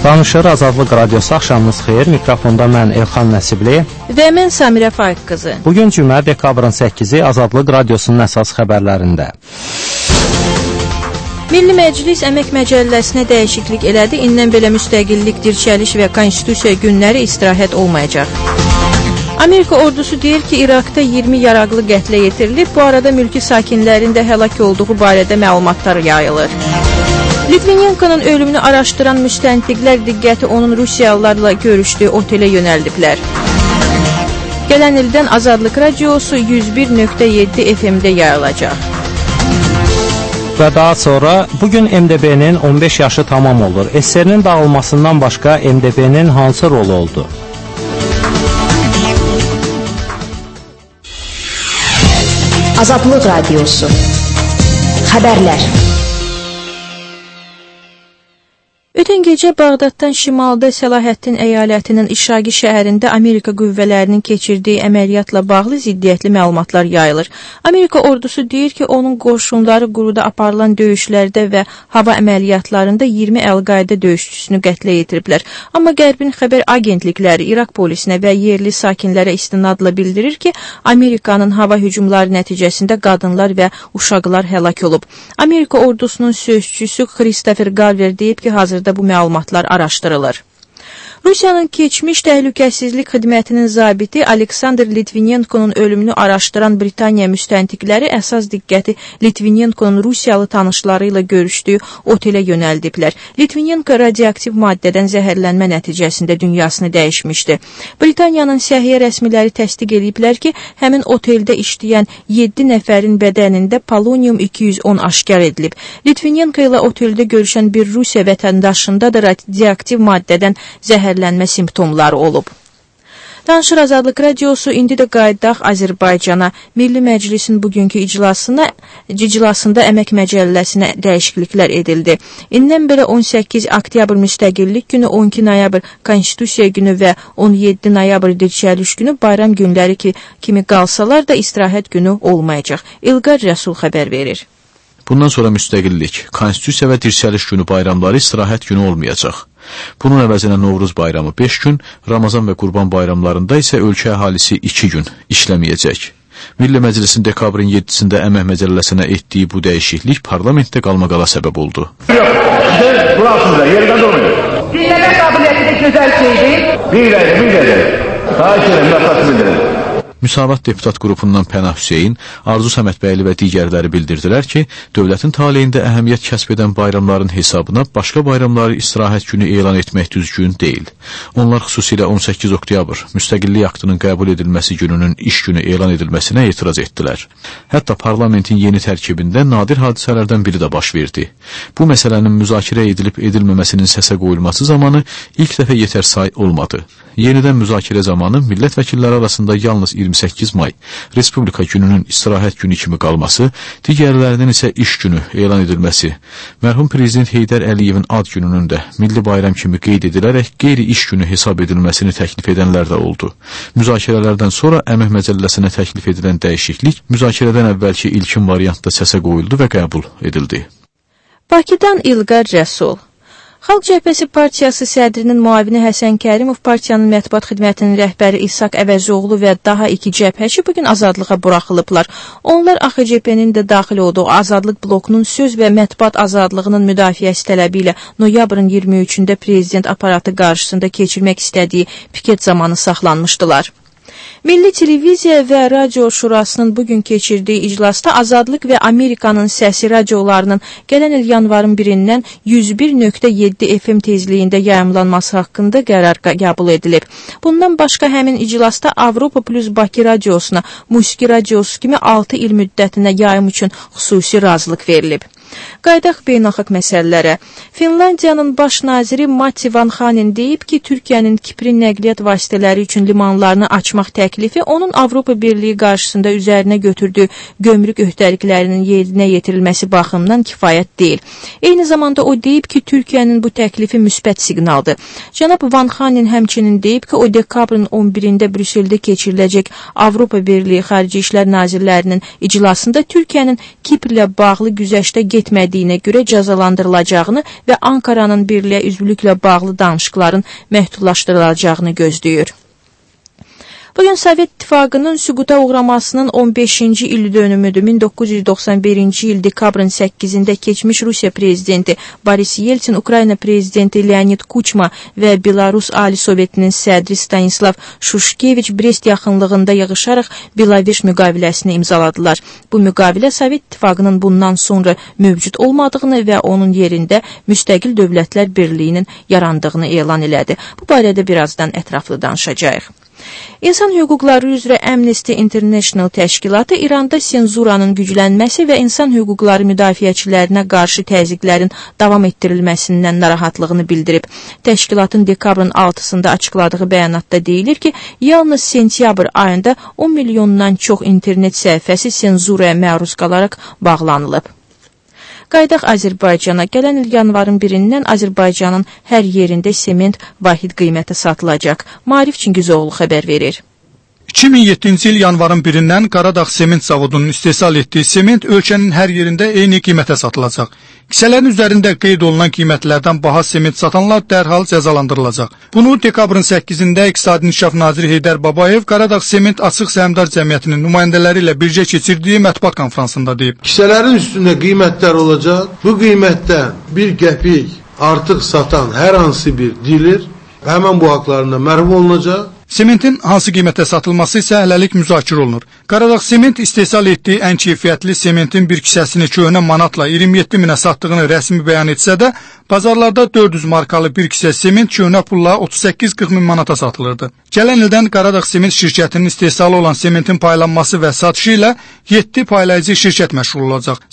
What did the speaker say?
Danışır Azadlıq Radiosu, axşamınız xeyir. Mikrofonda mən Elxan Nəsibli və mən Samirə Faiq qızı. Bugün cümə dekabrın 8-i Azadlıq Radiosunun əsas xəbərlərində. Milli Məclis Əmək Məcəlləsinə dəyişiklik elədi. İndən belə müstəqillik, dirçəliş və konstitusiya günləri istirahət olmayacaq. Amerika ordusu deyir ki, İraqda 20 yaraqlı qətlə yetirilib. Bu arada mülki sakinlərin də həlak olduğu barədə məlumatlar yayılır. Litvinenkonun ölümünü araşdıran müstəntiqlər diqqəti onun Rusiyalılarla görüşdüyü otelə yönəldiblər. Gələn ildən Azadlıq Radiosu 101.7 FM-də yayılacaq. Və daha sonra bugün MDB-nin 15 yaşı tamam olur. SSR-nin dağılmasından başqa MDB-nin hansı rolu oldu? Azadlıq Radiosu Xəbərlər. Ötən gecə Bağdaddan şimalda Səlahəddin əyalətinin İşaqi şəhərində Amerika qüvvələrinin keçirdiyi əməliyyatla bağlı ziddiyyətli məlumatlar yayılır. Amerika ordusu deyir ki, onun qoşunları quruda aparılan döyüşlərdə və hava əməliyyatlarında 20 Əl-Qaidə döyüşçüsünü qətlə yetiriblər. Amma Qərbin xəbər agentlikləri İraq polisinə və yerli sakinlərə istinadla bildirir ki, Amerikanın hava hücumları nəticəsində qadınlar və uşaqlar həlak olub. Amerika ordusunun sözçüsü Christopher Garver deyib ki, hazırda bu məlumatlar araşdırılır. Rusiyanın keçmiş təhlükəsizlik xidmətinin zabiti Aleksandr Litvinenkonun ölümünü araşdıran Britaniya müstəntiqləri əsas diqqəti Litvinenkonun Rusiyalı tanışları ilə görüşdüyü otelə yönəldiblər. Litvinenko radioaktiv maddədən zəhərlənmə nəticəsində dünyasını dəyişmişdi. Britaniyanın səhiyyə rəsmiləri təsdiq ediblər ki, həmin oteldə işləyən 7 nəfərin bədənində polonium 210 aşkar edilib. Litvinenko ilə oteldə görüşən bir Rusiya vətəndaşında da radioaktiv maddədən zəhərlənmə simptomları olub. Danışır Azadlıq Radiosu, indi də qayıdaq Azərbaycana. Milli Məclisin bugünkü iclasında Əmək Məcəlləsinə dəyişikliklər edildi. İndən belə 18 oktyabr müstəqillik günü, 12 noyabr konstitusiya günü və 17 noyabr dirçəliş günü bayram günləri kimi qalsalar da istirahət günü olmayacaq. İlqar Rəsul xəbər verir. Bundan sonra müstəqillik, konstitusiya və dirçəliş günü bayramları istirahət günü olmayacaq. Bunun əvəzinə Novruz bayramı 5 gün, Ramazan və Qurban bayramlarında isə ölkə əhalisi 2 gün işləməyəcək. Milli Məclisin dekabrın 7-sində Əmək Məcəlləsinə etdiyi bu dəyişiklik parlamentdə qalmaqala səbəb oldu. Yox, burasında, yerdə durmayın. Dinləmə qabiliyyəti də gözəl şeydir. Bir xahiş edirəm, məqsəd bildirin. Müsavat deputat qrupundan Pənah Hüseyin, Arzu Səmədbəyli və digərləri bildirdilər ki, dövlətin taleyində əhəmiyyət kəsb edən bayramların hesabına başqa bayramları istirahət günü elan etmək düzgün deyil. Onlar xüsusilə 18 oktyabr müstəqillik aktının qəbul edilməsi gününün iş günü elan edilməsinə etiraz etdilər. Hətta parlamentin yeni tərkibində nadir hadisələrdən biri də baş verdi. Bu məsələnin müzakirə edilib edilməməsinin səsə qoyulması zamanı ilk dəfə yetərsay olmadı. Yenidən müzakirə zamanı millət vəkilləri arasında yalnız 28 may Respublika gününün istirahət günü kimi qalması, digərlərinin isə iş günü elan edilməsi, mərhum prezident Heydər Əliyevin ad gününün də milli bayram kimi qeyd edilərək qeyri-iş günü hesab edilməsini təklif edənlər də oldu. Müzakirələrdən sonra Əmək Məcəlləsinə təklif edilən dəyişiklik müzakirədən əvvəlki ilkin variantda səsə qoyuldu və qəbul edildi. Bakıdan İlqar Rəsul. Xalq Cəbhəsi Partiyası sədrinin müavini Həsən Kərimov, partiyanın mətbuat xidmətinin rəhbəri İshaq Əvəzoğlu və daha 2 cəbhəçi bugün azadlığa buraxılıblar. Onlar AXCP-nin də daxil olduğu Azadlıq blokunun söz və mətbuat azadlığının müdafiəsi tələbi ilə noyabrın 23-də prezident aparatı qarşısında keçirmək istədiyi piket zamanı saxlanmışdılar. Milli Televiziya və Radio Şurasının bugün keçirdiyi iclasda Azadlıq və Amerikanın Səsi radiolarının gələn il yanvarın 1-dən 101.7 FM tezliyində yayımlanması haqqında qərar qəbul edilib. Bundan başqa həmin iclasda Avropa Plus Bakı radiosuna, Musiqi radiosu kimi 6 il müddətinə yayım üçün xüsusi razılıq verilib. Qaydaq beynəlxalq məsələlərə. Finlandiyanın baş naziri Matti Vanhanen deyib ki, Türkiyənin Kiprin nəqliyyat vasitələri üçün limanlarını açmaq təklifi onun Avropa Birliyi qarşısında üzərinə götürdüyü gömrük öhdəliklərinin yerinə yetirilməsi baxımından kifayət deyil. Eyni zamanda o deyib ki, Türkiyənin bu təklifi müsbət siqnaldır. Cənab Vanhanen həmçinin deyib ki, o dekabrın 11-də Brüsseldə keçiriləcək Avropa Birliyi Xarici İşlər Nazirlərinin iclasında Türkiyənin Kiprlə bağlı güzəştə etmədiyinə görə cəzalandırılacağını və Ankaranın birliyə üzvlüklə bağlı danışıqların məhdudlaşdırılacağını gözləyir. Bugün Sovet İttifaqının süquta uğramasının 15-ci il dönümüdür. 1991-ci il dekabrın 8-də keçmiş Rusiya prezidenti Boris Yeltsin, Ukrayna prezidenti Leonid Kuchma və Belarus Ali Sovetinin sədri Stanislav Şuşkeviç Brest yaxınlığında yığışaraq Belaveş müqaviləsini imzaladılar. Bu müqavilə Sovet İttifaqının bundan sonra mövcud olmadığını və onun yerində müstəqil dövlətlər birliyinin yarandığını elan elədi. Bu barədə birazdan ətraflı danışacağıq. İnsan hüquqları üzrə Amnesty International təşkilatı İranda senzuranın güclənməsi və insan hüquqları müdafiəçilərinə qarşı təzyiqlərin davam etdirilməsindən narahatlığını bildirib. Təşkilatın dekabrın 6-sında açıqladığı bəyanatda deyilir ki, yalnız sentyabr ayında 10 milyondan çox internet səhifəsi senzuraya məruz qalaraq bağlanılıb. Qaydaq Azərbaycana. Gələn il yanvarın 1-dən Azərbaycanın hər yerində sement vahid qiymətə satılacaq. Maarif Çingizoğlu xəbər verir. 2007-ci il yanvarın 1-dən Qaradağ Sement Zavodunun istehsal etdiyi sement ölkənin hər yerində eyni qiymətə satılacaq. Kisələrin üzərində qeyd olunan qiymətlərdən baha sement satanlar dərhal cəzalandırılacaq. Bunu dekabrın 8-də İqtisadi İnkişaf Naziri Heydər Babayev Qaradağ Sement Açıq Səhmdar Cəmiyyətinin nümayəndələri ilə birgə keçirdiyi mətbuat konfransında deyib. Kisələrin üstündə qiymətlər olacaq. Bu qiymətdən 1 qəpik artıq satan hər hansı bir dilir həmən bu haqlarında məhrum olunacaq. Sementin hansı qiymətə satılması isə hələlik müzakirə olunur. Qaradağ Sement istehsal etdiyi ən keyfiyyətli sementin bir kisəsini köhnə manatla 27 minə satdığını rəsmi bəyan etsə də, bazarlarda 400 markalı bir kisə sement köhnə pulla 38-40 min manata satılırdı. Gələn ildən Qaradağ Sement şirkətinin istehsalı olan sementin paylanması və satışı ilə 7 paylayıcı şirkət məşğul olacaq.